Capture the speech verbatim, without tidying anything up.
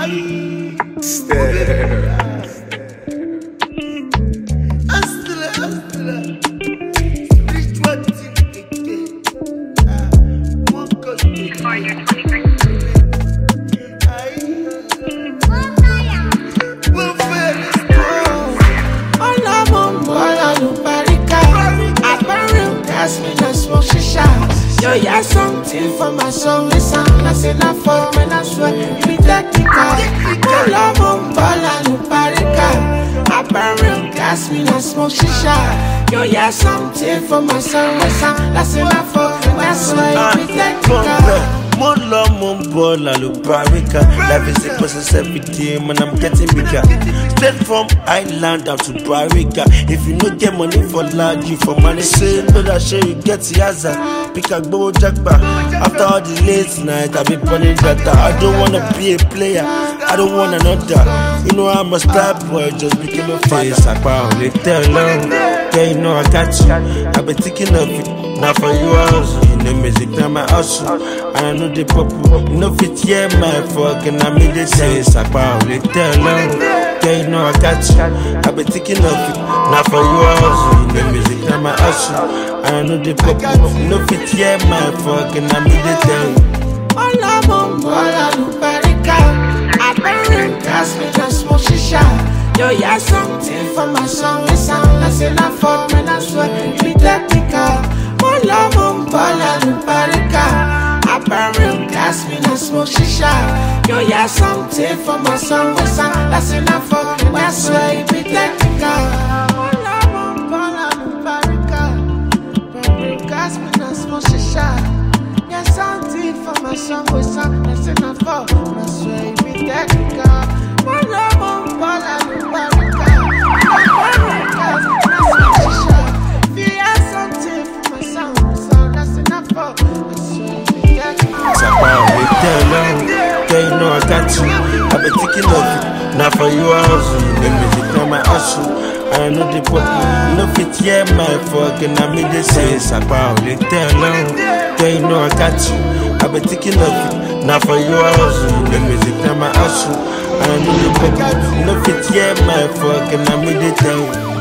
Yo, yeah, something for my soul. It's not enough for me. I swear, me technical. I love on ball and Luparika. I burn real gas, me not smoke shisha. Yo, yeah, something for my soul. It's not enough for me. I swear, me technical. More love, more ball, I look Barrica. Life is a process every day, man, I'm getting bigger. Straight from Island down to Barrica. If you no get money for lad, you for money. Say, no, that shit, you get the hazard. Pick a go jackpot. After all the late night, I be burning data. I don't wanna be a player, I don't want another. You know I'm a star boy, just became a father. I can't only tell long. Yeah, you know I got you. I been thinking of it. Now for you also, you know music, now my hustle. And I know the pop, you know fit, yeah, my fucking I made it say, I can't only tell long. Yeah, you know I got you. I been thinking of it. Now for you also, you know music, now my hustle. And I know the pop, you know fit, yeah, my fucking I made it tell you. All I'm on board, I look very calm. I burn gas, me just smoke shisha. Yo, yeah, something for my song. It sound like enough for me. I swear, me technical. All I'm on board, I look very calm. I burn real gas, me not smoke shisha. Yo, yeah, something for my song. It sound like enough for me. I swear, me technical. All I'm on board, I look very calm. Burn real gas, me not smoke shisha. Yeah, something for my song. It sound like enough for me. I swear, me technical. All I'm on board, I look very calm. Burn real gas, me not smoke shisha. If you have something for my song, it sound like enough for me. I swear, me technical. It's a power, we tell long. Yeah, you know I got you. I been thinking of you. Now for you also, you know music, now my hustle. And I know the pop, you know fit, yeah, my fucking I made it say, it's a power, we tell long. Yeah, you know I got you. I been thinking of you. Now for you also, you know music, now my hustle. And I know the pop, you know fit, yeah, my fucking I made it tell you.